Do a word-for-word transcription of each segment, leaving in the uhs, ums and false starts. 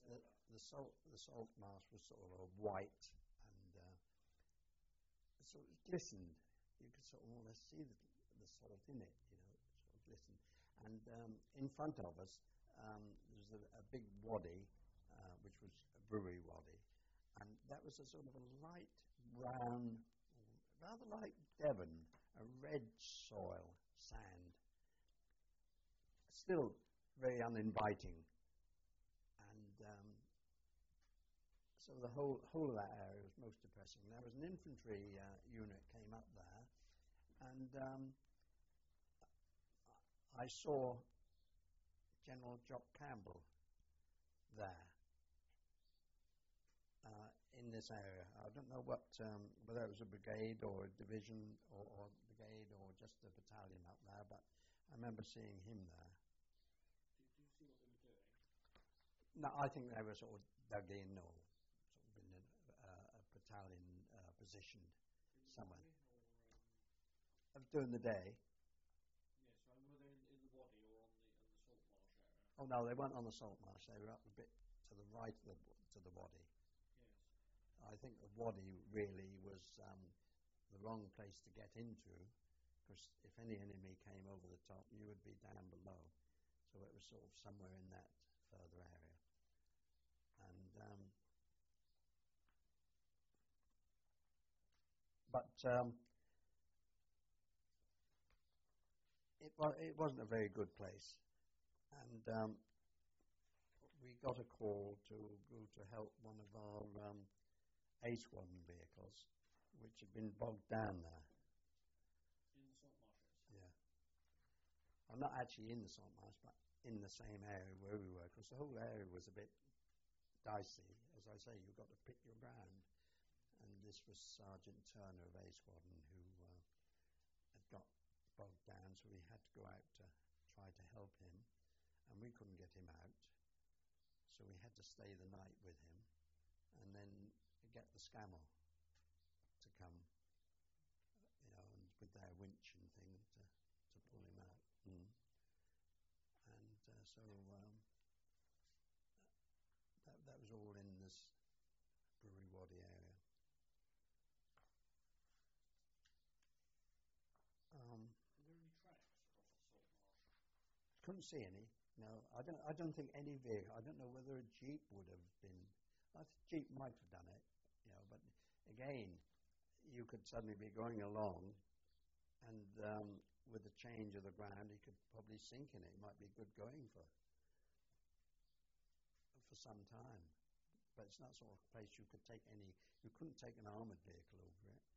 the, the salt the salt marsh was sort of white and uh, sort of glistened. You could sort of almost see the, the salt in it, you know, it sort of glistened. And um, in front of us, um, there was a, a big wadi, uh, which was a brewery wadi, and that was a sort of a light brown, rather like Devon, a red soil, sand, still very uninviting. And um, so the whole whole of that area was most depressing. There was an infantry uh, unit came up there, and um, I saw General Jock Campbell there uh, in this area. I don't know what um, whether it was a brigade or a division or, or brigade or just a battalion up there, but I remember seeing him there. Did, did you see what they were doing? No, I think they were sort of dug in or sort of in a, uh, a battalion uh, positioned somewhere. Or, um, During the day. Yes, and were they in, in the wadi or on the, on the salt marsh area? Oh no, they weren't on the salt marsh. They were up a bit to the right of the to the wadi. Yes. I think the wadi really was um, the wrong place to get into, because if any enemy came over the top, you would be down below. So it was sort of somewhere in that further area. And um, but um, it was it wasn't a very good place, and um, we got a call to go to help one of our um, A Squadron vehicles, which had been bogged down there. In the salt marshes? Yeah. I'm not actually in the salt marsh, but in the same area where we were, because the whole area was a bit dicey. As I say, you've got to pick your ground. And this was Sergeant Turner of A Squadron, who uh, had got bogged down, so we had to go out to try to help him. And we couldn't get him out, so we had to stay the night with him, and then get the Scammer to come, you know, and with their winch and thing to, to pull him out. Mm. And uh, so um, that, that was all in this Brewery Wadi area. Um, Were there any tracks across the salt marsh? Couldn't see any. No, I don't. I don't think any vehicle. I don't know whether a jeep would have been. I think jeep might have done it, you know. But again, you could suddenly be going along, and um, with the change of the ground, you could probably sink in it. It might be good going for for some time, but it's not sort of place you could take any. You couldn't take an armored vehicle over it.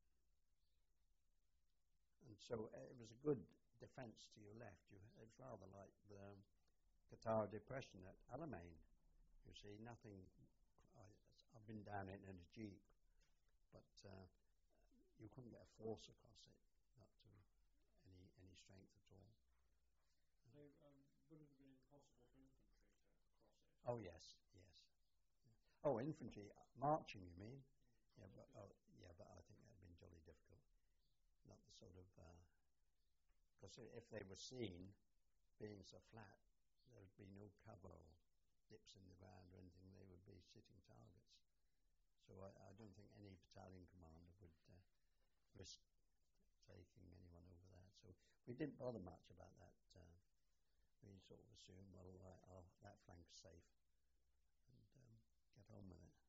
And so it was a good defence to your left. You, it was rather like the Qatar Depression at Alamein. You see, nothing. I, I've been down it in a jeep, but uh, you couldn't get a force across it, not to any any strength at all. So um, would it have been impossible for infantry to cross it? Oh yes, yes. Yeah. Oh, infantry uh, marching, you mean? Mm. Yeah, but oh, yeah, but I think that'd been jolly difficult. Not the sort of, because uh, if they were seen being so flat, there would be no cover or dips in the ground or anything. They would be sitting targets. So I, I don't think any battalion commander would uh, risk taking anyone over that. So we didn't bother much about that. Uh, we sort of assumed, well, uh, oh, that flank's safe, and um, get on with it.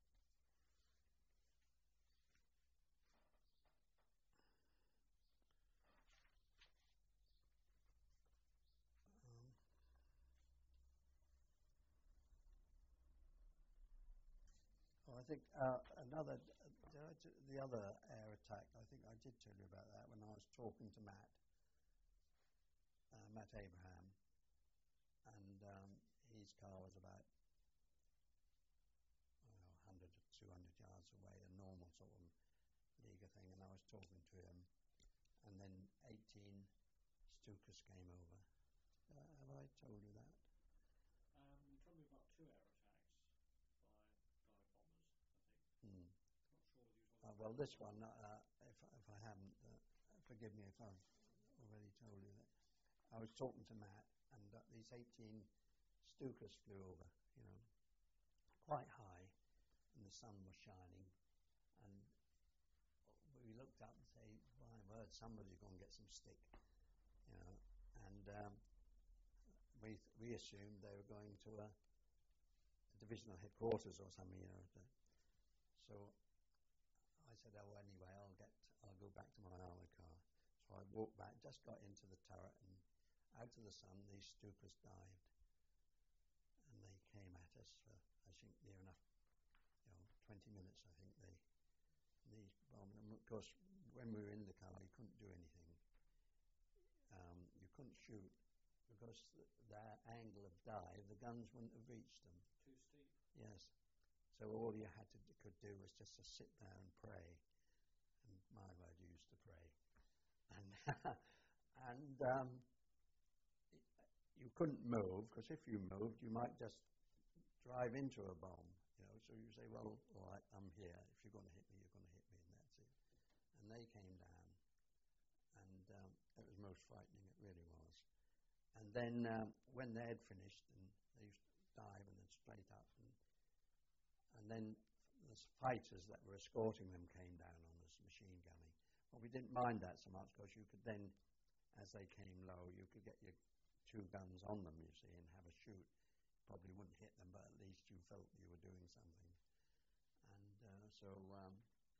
Um, oh, I think uh, another, uh, the other air attack, I think I did tell you about that when I was talking to Matt, uh, Matt Abraham, and um, his car was about I don't know, one hundred or two hundred yards away, a normal sort of Liga thing, and I was talking to him, and then eighteen Stukas came over. Uh, have I told you that? Um, you told me about two air attacks by dive bombers, I think. Mm. Not sure whether you told Uh, me. well, this one, uh, if, if I haven't, uh, forgive me if I've already told you that. I was talking to Matt, and uh, these eighteen Stukas flew over, you know, quite high, and the sun was shining, and we looked up and say, "My word, somebody's going to get some stick," you know. And um, we th- we assumed they were going to a, a divisional headquarters or something, you know. To, so I said, "Oh, anyway, I'll get I'll go back to my armored car." So I walked back, just got into the turret, and out of the sun, these Stukas dived, and they came at us for, I think, near enough, you know, twenty minutes. I think they these bombed. And of course, when we were in the car, you couldn't do anything. Um, you couldn't shoot because th- their angle of dive, the guns wouldn't have reached them. Too steep. Yes. So all you had to d- could do was just to sit there and pray. And my word, you used to pray. And and um, you couldn't move, because if you moved, you might just drive into a bomb. You know, so you say, "Well, all right, I'm here. If you're going to hit me, you're going to hit me," and that's it. And they came down, and um, it was most frightening. It really was. And then um, when they had finished, and they used to dive and then straight up, and, and then the fighters that were escorting them came down on us, machine gunning. Well, we didn't mind that so much, because you could then, as they came low, you could get your two guns on them, you see, and have a shoot. Probably wouldn't hit them, but at least you felt you were doing something. And uh, so um,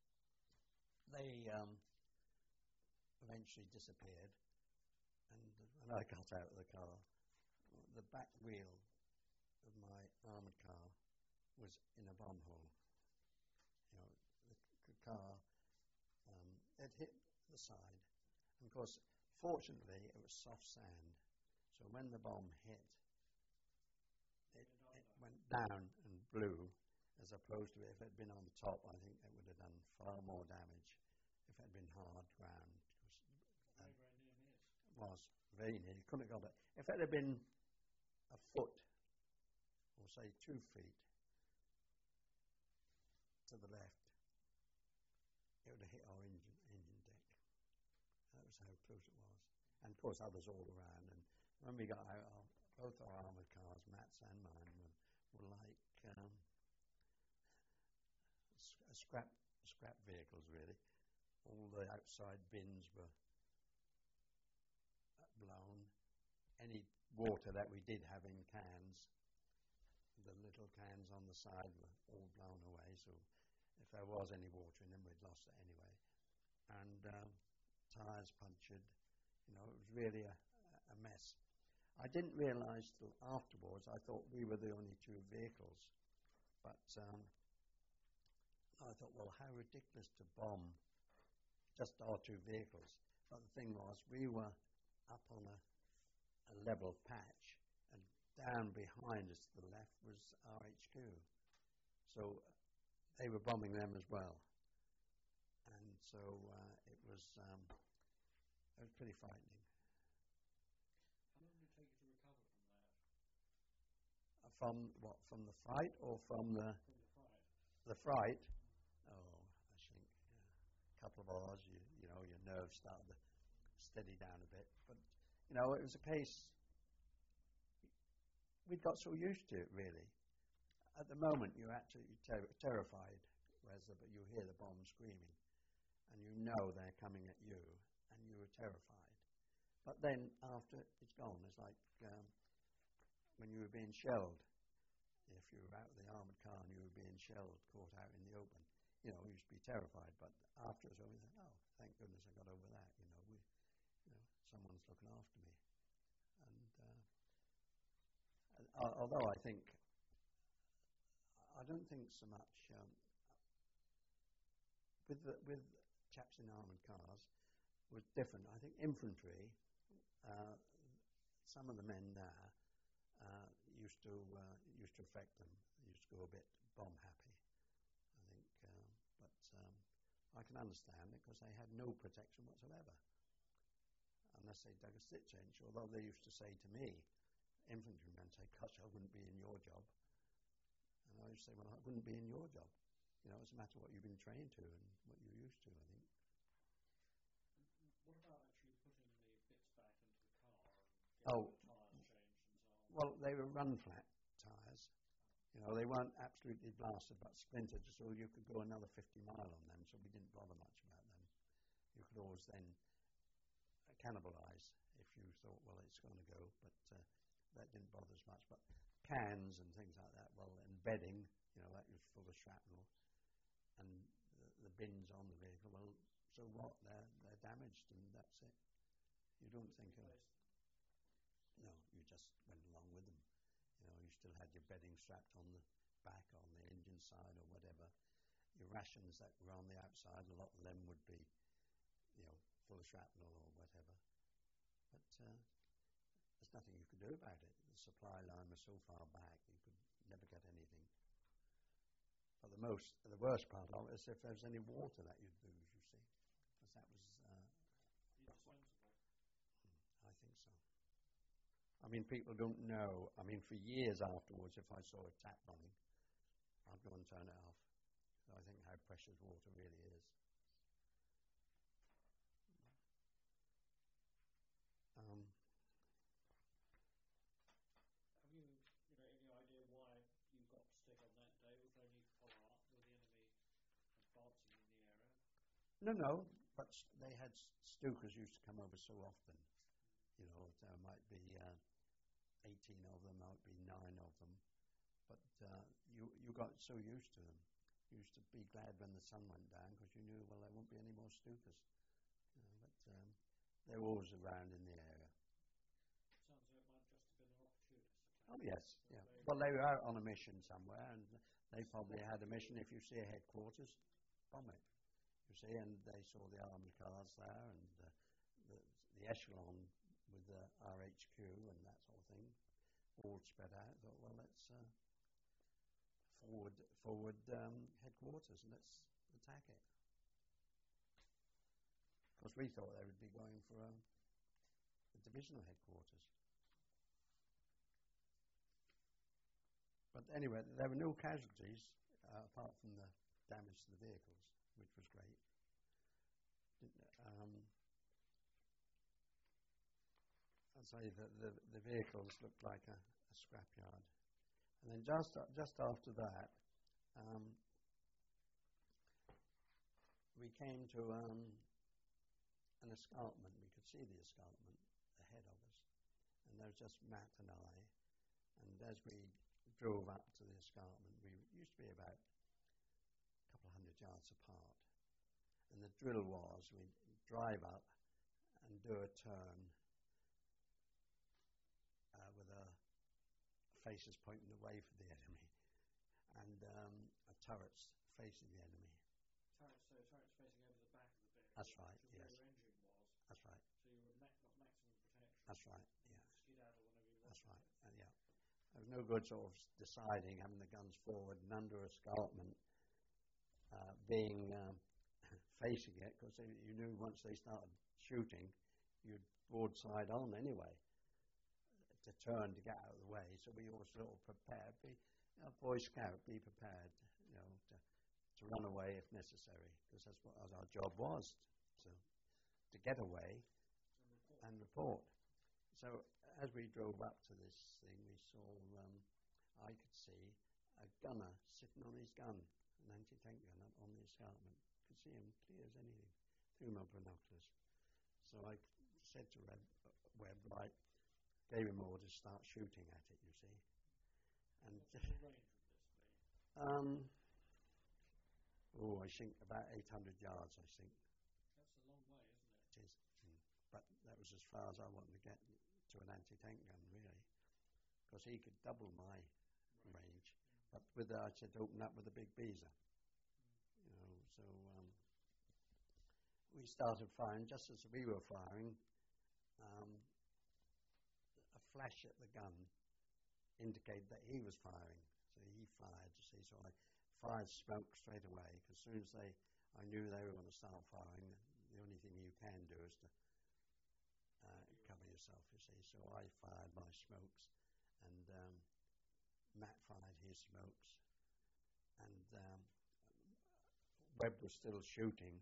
they um, eventually disappeared. And when I got out of the car, the back wheel of my armoured car was in a bomb hole. You know, the, the car, um, it hit the side. And of course, fortunately, it was soft sand. So when the bomb hit, it, it went down and blew, as opposed to if it had been on the top, I think it would have done far more damage if it had been hard ground. Very, very near miss. It was very near. You couldn't have got it. If it had been a foot, or say two feet to the left, it would have hit our engine, engine deck. That was how close it was. And of course, others all around. And when we got out, our, both our armoured cars, Matt's and mine, were, were like um, s- scrap scrap vehicles, really. All the outside bins were blown. Any water that we did have in cans, the little cans on the side were all blown away. So if there was any water in them, we'd lost it anyway. And um, tyres punctured. You know, it was really a, a mess. I didn't realise till afterwards. I thought we were the only two vehicles. But um, I thought, well, how ridiculous to bomb just our two vehicles. But the thing was, we were up on a, a level patch, and down behind us to the left was our H Q. So they were bombing them as well. And so uh, it was um, it was pretty frightening. How long did it take you to recover from that? Uh, From what? From the fight or from the From the fight? the fright? Oh, I think yeah, a couple of hours. You you know your nerves started to steady down a bit. But you know, it was a case. We'd got so used to it, really. At the moment, you're absolutely ter- terrified, whereas the, but you hear the bomb screaming, and you know they're coming at you, and you were terrified. But then after it's gone, it's like um, when you were being shelled. If you were out of the armoured car and you were being shelled, caught out in the open, you know, you used to be terrified. But after it's over, you think, oh, thank goodness I got over that. You know, we, you know, someone's looking after me. And uh, uh, although I think, I don't think so much um, with the, with chaps in armoured cars was different. I think infantry, uh, some of the men there uh, used to uh, used to affect them. They used to go a bit bomb happy, I think. Um, but um, I can understand it, because they had no protection whatsoever, unless they dug a stitch inch. Although they used to say to me, infantrymen say, "Gosh, I wouldn't be in your job." And I used to say, "Well, I wouldn't be in your job. You know, it's a matter of what you've been trained to and what you're used to, I think." What about actually putting the bits back into the car and getting Oh, the tyres changed and so on? well, they were run flat tyres, You know, they weren't absolutely blasted, but splintered, so you could go another fifty mile on them, so we didn't bother much about them. You could always then cannibalize if you thought, well, it's going to go, but uh, that didn't bother us much. But cans and things like that, well, and bedding, you know, that was full of shrapnel, and the, the bins on the vehicle, well, so what? They're, they're damaged, and that's it. You don't think of it. No, you just went along with them. You know, you still had your bedding strapped on the back, on the engine side or whatever. Your rations that were on the outside, a lot of them would be, you know, full of shrapnel or whatever. But uh, there's nothing you could do about it. The supply line was so far back, you could never get anything. But the most, the worst part of it is if there was any water that you'd lose, you see, because that was. Uh, Indispensable. I think so. I mean, people don't know. I mean, for years afterwards, if I saw a tap running, I'd go and turn it off. So I think how precious water really is. Um, Have you, you know, any idea why you got stick on that day? Was there any follow-up? Were the enemy advancing in the area? no, no, but they had Stukas used to come over so often. You know, there might be uh, eighteen of them, might be nine of them, but uh, you you got so used to them. You used to be glad when the sun went down because you knew, well, there won't be any more Stukas. You know, but um, they were always around in the area. Sounds like it might just have been an opportunist attack. Oh yes, So yeah. they- Well, they were out on a mission somewhere, and they probably had a mission. If you see a headquarters, bomb it. You see, and they saw the army cars there, and uh, the, the echelon with the R H Q and that sort of thing, all spread out. Thought, well, let's uh, forward forward um, headquarters and let's attack it. Because we thought they would be going for um, the divisional headquarters. But anyway, there were no casualties uh, apart from the damage to the vehicles, which was great. Um, I'd say that the, the vehicles looked like a, a scrapyard. And then just uh, just after that, um, we came to um, an escarpment. We could see the escarpment ahead of us. And there was just Matt and I. And as we drove up to the escarpment, we used to be about a couple of hundred yards apart. And the drill was we'd drive up and do a turn uh, with our faces pointing away from the enemy, and um, a turrets facing the enemy. Turrets, so turrets facing over the back of the vehicle. That's right, which is yes. where your engine was. That's right. So you were ma- got maximum protection. That's right, yeah. Skedaddle whenever you That's wanted. right, uh, yeah. There was no good sort of deciding, having the guns forward and under escarpment, uh, being um, facing it, because you knew once they started shooting, you'd broadside on anyway to turn to get out of the way. So we all sort of prepared, be you know, Boy Scout, be prepared, you know, to, to run away if necessary, because that's what our job was, to to get away And report. and report. So as we drove up to this thing, we saw, um, I could see a gunner sitting on his gun, an anti-tank gun on the escarpment. Could see him clear as anything through my binoculars. So I said to Red, Webb, right, gave him orders to start shooting at it, you see. And What's the range of this be? um, oh, I think about eight hundred yards, I think. That's a long way, isn't it? It is. Mm. But that was as far as I wanted to get to an anti-tank gun, really, because he could double my Right. range. But with that, I said to open up with a big Beezer. You know, so um, we started firing. Just as we were firing, um, a flash at the gun indicated that he was firing. So he fired, you see. So I fired smoke straight away, because as soon as they, I knew they were going to start firing, the only thing you can do is to uh, cover yourself, you see. So I fired my smokes, and um, Matt fired his smokes, and um, Webb was still shooting,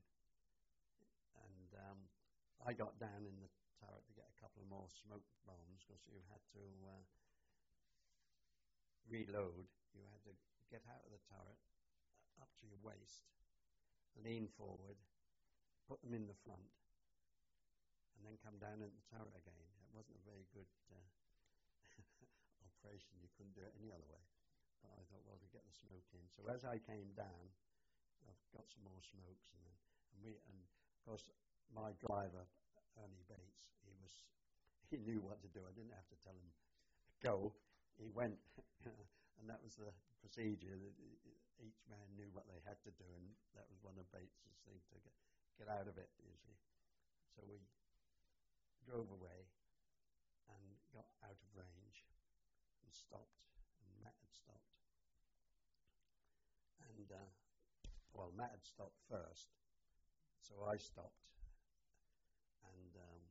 and um, I got down in the turret to get a couple of more smoke bombs, because you had to uh, reload, you had to get out of the turret up to your waist, lean forward, put them in the front, and then come down into the turret again. It wasn't a very good uh, operation. You couldn't do it any other way. But I thought, well, to get the smoke in. So as I came down, I've got some more smokes, and then and we and of course my driver, Ernie Bates, he was he knew what to do. I didn't have to tell him go. He went, and that was the procedure. Each man knew what they had to do, and that was one of Bates's things to get, get out of it, you see. So we drove away and got out of range and stopped, and Matt had stopped. And, uh, well, Matt had stopped first, so I stopped, and um,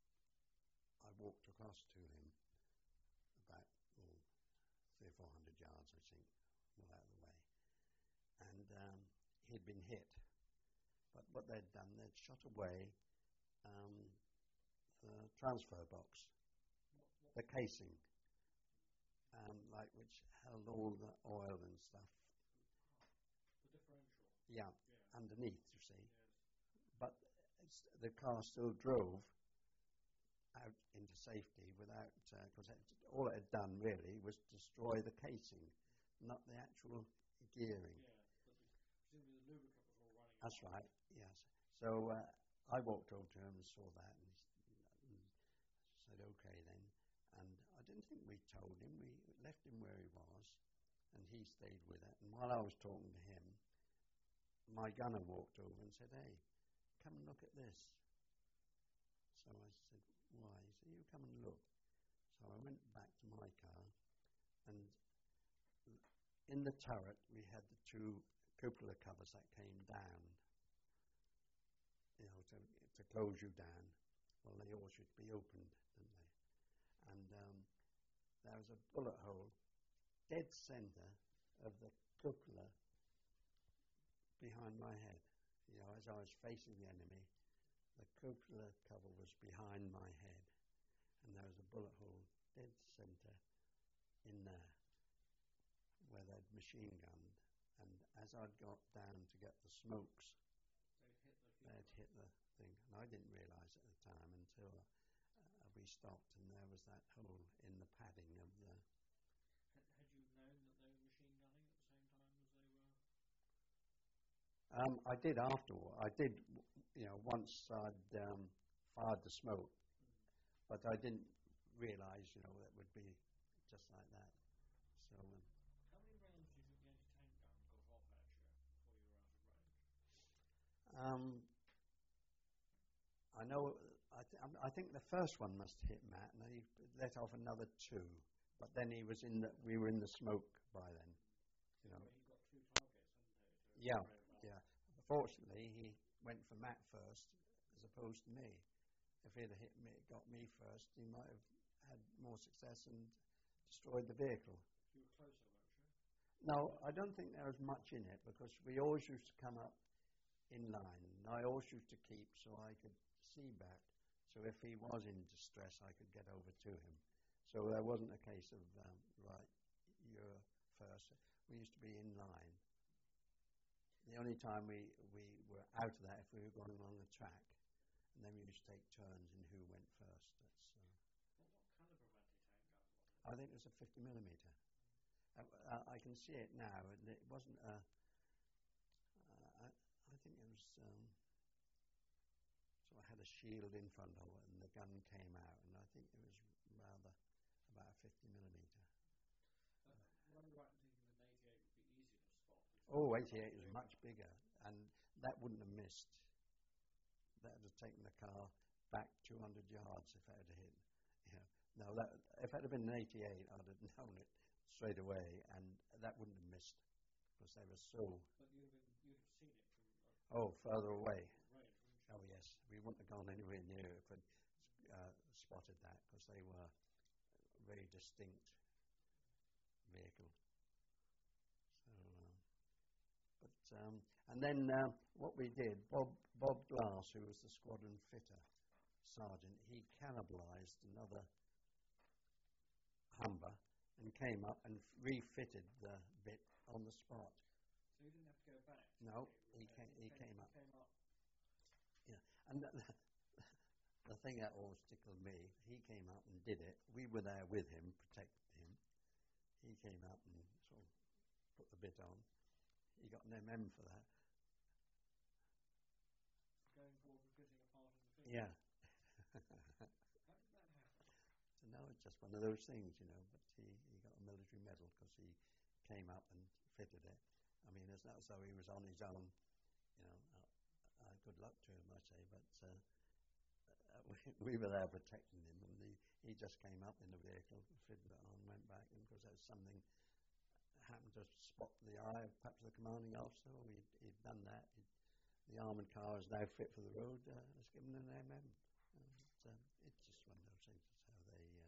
I walked across to him about oh, three or four hundred yards, I think, well out of the way. And um, he'd been hit, but what they'd done, they'd shot away um, the transfer box, the casing, um, like which held all the oil and stuff. The differential. Yeah, yeah. underneath, you see. Yes. But it's, the car still drove out into safety without, because uh, all it had done really was destroy the casing, not the actual gearing. Yeah, but the, presumably the lubricant was all running. That's right, yes. So uh, I walked over to him and saw that and, and said, okay then. And I didn't think we told him. We left him where he was, and he stayed with it. And while I was talking to him, my gunner walked over and said, hey, come and look at this. So I said, why? He said, you come and look. So I went back to my car, and in the turret we had the two cupola covers that came down, you know, to, to close you down. Well, they all should be opened, didn't they? And um, there was a bullet hole dead center of the cupola behind my head. You know, as I was facing the enemy, the cupola cover was behind my head, and there was a bullet hole dead center in there where they'd machine gunned. And as I'd got down to get the smokes, they'd hit the thing. And I didn't realize at the time until uh, we stopped, and there was that hole in the padding of the... Had, had you known that they were machine gunning at the same time as they were? Um, I did afterward. I did, you know, once I'd um, fired the smoke, mm. but I didn't realize, you know, it would be just like that. So. Um, How many rounds do you think the anti-tank gun got off at you before you were out of range? Um, I know. I, th- I think the first one must hit Matt, and he let off another two. But then he was in the. We were in the smoke by then. You know. He got two targets, hadn't he? Yeah, yeah. Fortunately, he went for Matt first, as opposed to me. If he'd have hit me, got me first, he might have had more success and destroyed the vehicle. You were closer, weren't you? No, I don't think there was much in it, because we always used to come up in line, and I always used to keep so I could see back. So if he was in distress, I could get over to him. So there wasn't a case of, um, right, you're first. We used to be in line. The only time we, we were out of that if we were going along a track, and then we used to take turns in who went first. That's, uh, what, what caliber of anti-tank gun was it? I think it was a fifty millimeter. Uh, uh, I can see it now, and it wasn't a. Uh, I, I think it was. Um, so I had a shield in front of it, and the gun came out, and I think it was rather about a fifty millimeter. Uh, Am I right in thinking that an eighty-eight would be easier to spot? Oh, eighty-eight was much bigger, and that wouldn't have missed. That would have taken the car back two hundred yards if it had hit. Yeah. No, that, if it had been an eighty-eight, I'd have known it straight away, and that wouldn't have missed, because they were so. But you'd have, been, you'd have seen it from. Uh, oh, further away. Range, oh yes, we wouldn't have gone anywhere near it if we'd uh, spotted that, because they were a very distinct vehicle. So, um, but um, and then uh, what we did, Bob Bob Glass, who was the squadron fitter sergeant, he cannibalised another Humber and came up and refitted the bit on the spot. So you didn't have to go back? No, to he came, he came up. Came up. Yeah, and the, the thing that always tickled me, he came up and did it. We were there with him, protected him. He came up and sort of put the bit on. He got an M M for that. Going forward for fitting a part in the film? Yeah. How did that happen? So no, it's just one of those things, you know, but he, he got a military medal because he came up and fitted it. I mean, it's not as though he was on his own, you know. Uh, uh, good luck to him, I say, but uh, uh, we, we were there protecting him, and he, he just came up in the vehicle, fitted it on, went back, and because there was something happened to spot the eye of perhaps the commanding officer, or he'd, he'd done that. He'd, the armoured car is now fit for the road. Uh, let's give him an M M. Uh, it's, uh, it's just one of those things. It's how they. Uh,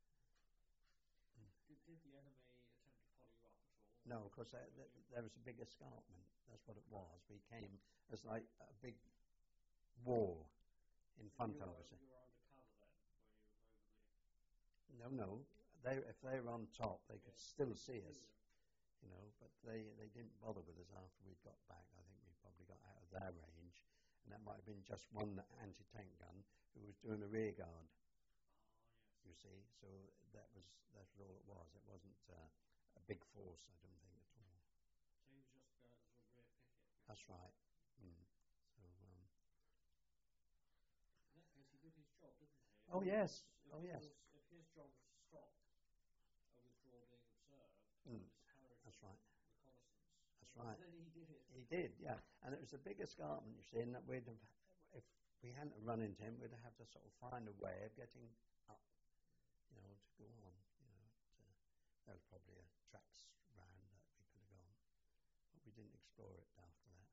did, did the enemy attempt to follow you up at all? No, of course, there, there, there was a big escarpment. That's what it was. We came as like a big wall in front you of were, us. You were undercover then, were you over the... No, no. They, if they were on top, they could yeah. still see us. You know, but they, they didn't bother with us after we'd got back. I think we probably got out of their range, and that might have been just one anti-tank gun who was doing a rear guard. Oh, yes. You see, so that was that was all it was. It wasn't uh, a big force, I don't think at all. So he was just uh, sort of rear picket. That's right. Mm. So. Um, In that case, he did his job, didn't he? If oh yes. Was, oh yes. Was, if his job was to stop a withdrawal being observed, mm. discourage That's right. reconnaissance. That's right. And then he did it. He did, yeah. And it was a big escarpment, you see, and that we'd have, if we hadn't run into him, we'd have to sort of find a way of getting up, you know, to go on. You know, to, there was probably a tracks round that we could have gone, but we didn't explore it after that.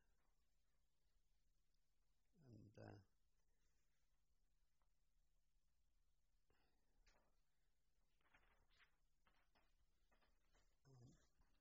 And uh, um,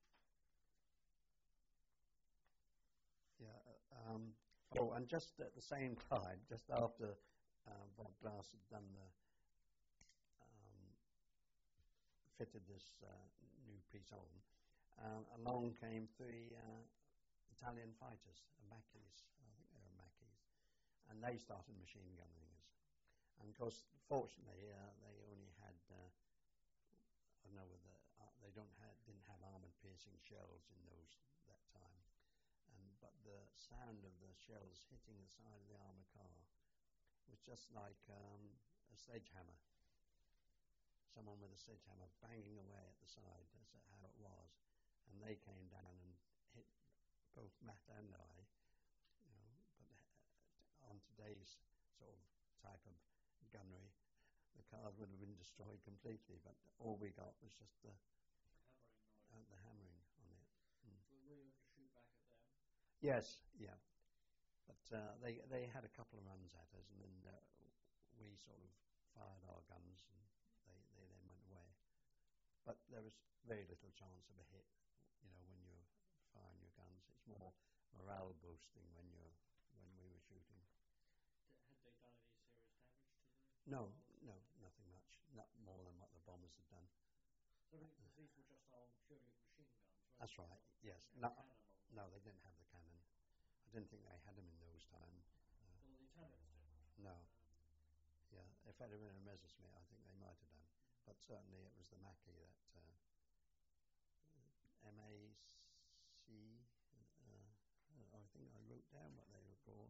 yeah. Uh, um, oh, and just at the same time, just after uh, Bob Glass had done the um, fitted this uh, new piece on, uh, along came three uh, Italian fighters, Macchis, I think they were Macchis, and they started machine gunning us. And of course, fortunately, uh, they only had, uh, I don't know whether, uh, they don't have, didn't have armor-piercing shells in those that time. And but the sound of the shells hitting the side of the armored car was just like um, a sledgehammer. Someone with a sledgehammer banging away at the side. That's how it was. And they came down and hit both Matt and I. You know, but uh, on today's sort of type of gunnery, the cars would have been destroyed completely. But all we got was just the hammering, uh, the hammering on it. Mm. Were we able to shoot back at them? Yes, yeah. But uh, they they had a couple of runs at us, and then uh, we sort of fired our guns, and they, they then went away. But there was very little chance of a hit, you know, when you're firing your guns. It's more morale boosting when you're when we were shooting. D- had they done any serious damage to the? No, no, nothing much. Not more than what the bombers had done. So I mean, because these were just on purely machine guns, weren't That's they? right. Yes. No, No, they didn't have the cannon. I didn't think they had them in those times. Uh, well, the Italians didn't. No. Um, Yeah, if it had been a Messerschmitt, I think they might have done. But certainly it was the Macchi that uh, M A C, uh, I think I wrote down what they were called.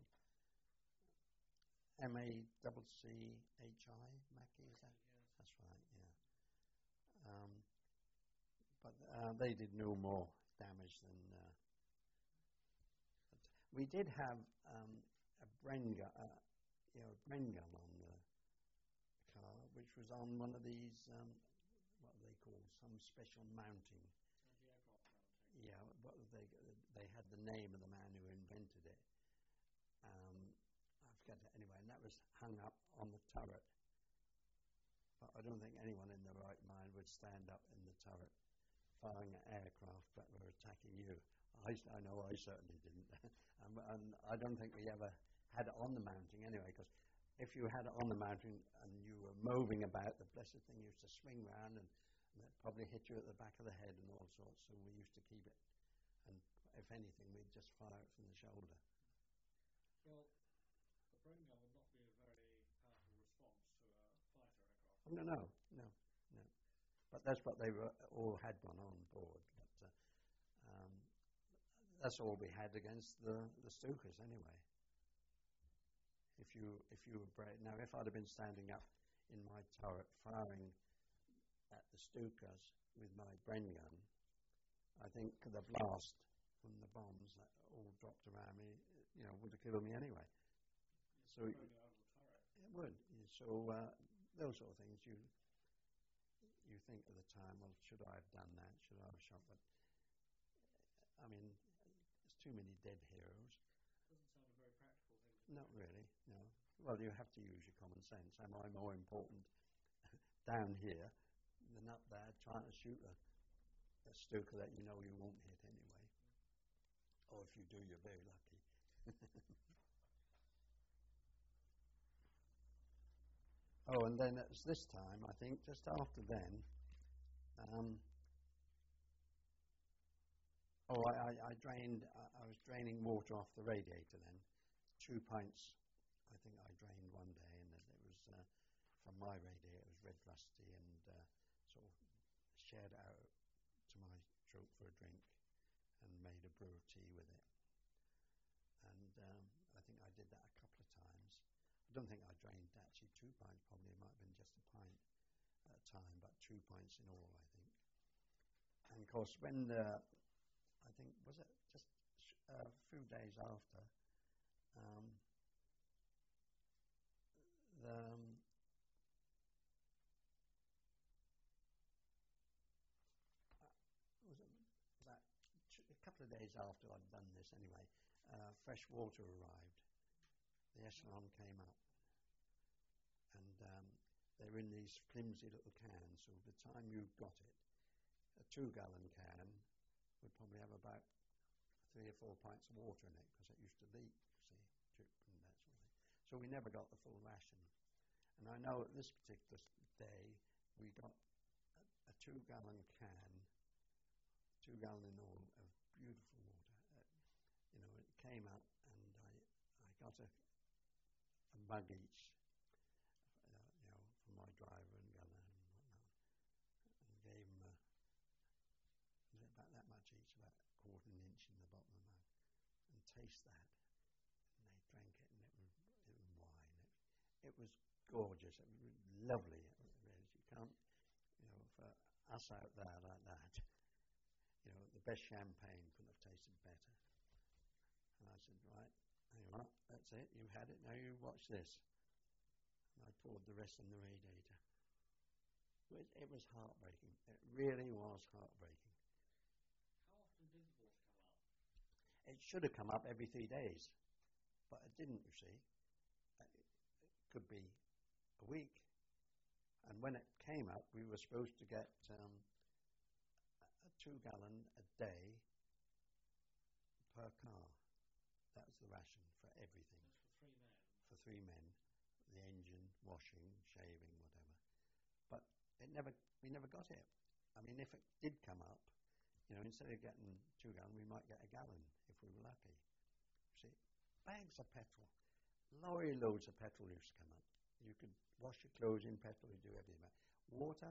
M A C C H I, Macchi, is that? yes. That's right, yeah. Um, but uh, they did no more damage than. Uh, we did have um, a Bren gun, uh, you know, a Bren gun on the car, which was on one of these, um, what are they called, some special mounting. Anti-aircraft mounting. Yeah, what they they had the name of the man who invented it. Um, I forget it anyway, and that was hung up on the turret. But I don't think anyone in their right mind would stand up in the turret firing at aircraft that were attacking you. I, I know I certainly didn't. and, and I don't think we ever had it on the mounting anyway, because if you had it on the mounting and you were moving about, the blessed thing used to swing round and And that probably hit you at the back of the head and all sorts, so we used to keep it. And if anything, we'd just fire it from the shoulder. Well, the brain gun would not be a very powerful response to a fighter aircraft. Oh, no, no, no, no. But that's what they were, all had one on board. But uh, um, that's all we had against the, the Stukas anyway. If you if you were brave, now if I'd have been standing up in my turret firing at the Stukas with my Bren gun, I think the blast from the bombs that all dropped around me, you know, would have killed me anyway. It's So it, it would. So uh, those sort of things you you think at the time, well, should I have done that? Should I have shot? But I mean, there's too many dead heroes. Doesn't sound a very practical thing to do. Not really, no. Well, you have to use your common sense. Am I more important down here than up there trying to shoot a, a Stuka that you know you won't hit anyway? Mm. Or if you do, you're very lucky. Oh, and then it's this time, I think, just after then, um, oh, I, I, I drained, I, I was draining water off the radiator then. Two pints, I think I drained one day, and it, it was uh, from my radiator. It was red rusty, and uh, sort of shared it out to my throat for a drink, and made a brew of tea with it. And um, I think I did that a couple of times. I don't think I drained actually two pints. Probably it might have been just a pint at a time, but two pints in all, I think. And of course, when the, I think was it just a few days after. Um, the, um, was it about a couple of days after I'd done this anyway, uh, fresh water arrived. The Echelon came up, and um, they were in these flimsy little cans, so by the time you got it, a two-gallon can would probably have about three or four pints of water in it, because it used to leak, you see, drip and that sort of thing. So we never got the full ration. And I know at this particular day, we got a, a two-gallon can, two gallon in all, of beautiful water. Uh, you know, it came up, and I, I got a, a mug each, uh, you know, for my driver and gunner and whatnot, and gave them a, was it about that much each, about a quarter of an inch in the bottom of the mug, and taste that. And they drank it, and it was, it was wine. It, it was gorgeous. It was lovely. It was really, you can't, you know, for us out there like that, you know, the best champagne couldn't have tasted better. And I said, right, hang on, that's it, you had it, now you watch this. And I poured the rest in the radiator. It, it was heartbreaking. It really was heartbreaking. How often did the water come up? It should have come up every three days, but it didn't, you see. It, it could be a week. And when it came up, we were supposed to get um, a two gallon a day per car. That was the ration for everything. That's for three men? For three men. The engine, washing, shaving, whatever. But it never, we never got it. I mean, if it did come up, you know, instead of getting two gallon, we might get a gallon if we were lucky. See, bags of petrol. Lorry loads of petrol used to come up. You could wash your clothes in petrol, you do everything. Water,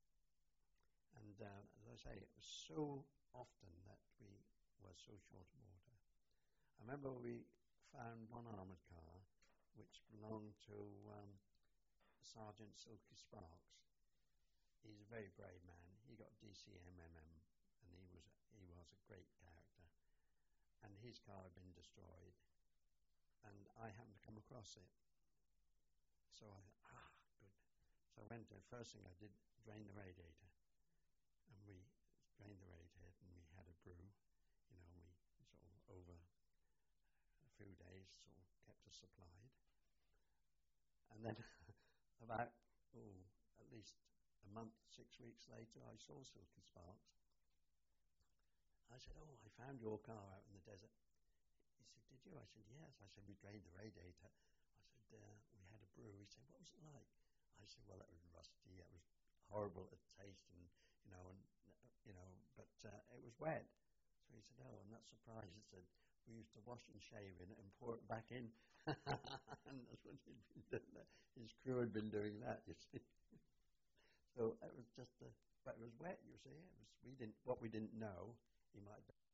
and uh, as I say, it was so often that we were so short of water. I remember we found one armoured car which belonged to um, Sergeant Silky Sparks. He's a very brave man. He got D C M M M, and he was a, he was a great character. And his car had been destroyed, and I happened to come across it. So I thought, ah, good. So I went there. First thing I did, drain the radiator. And we drained the radiator, and we had a brew. You know, we sort of over a few days sort of kept us supplied. And then about, oh, at least a month, six weeks later, I saw Silky Sparks. I said, oh, I found your car out in the desert. He said, did you? I said, yes. I said, we drained the radiator. I said, uh, we had a brew. He said, what was it like? I said, well, it was rusty. It was horrible to taste, and you know, and uh, you know, but uh, it was wet. So he said, "Oh, I'm not surprised." He said, "We used to wash and shave in it and pour it back in," and that's what he'd been doing. That. His crew had been doing that, you see. So it was just, a, but it was wet. You see, it was. We didn't. What we didn't know, he might.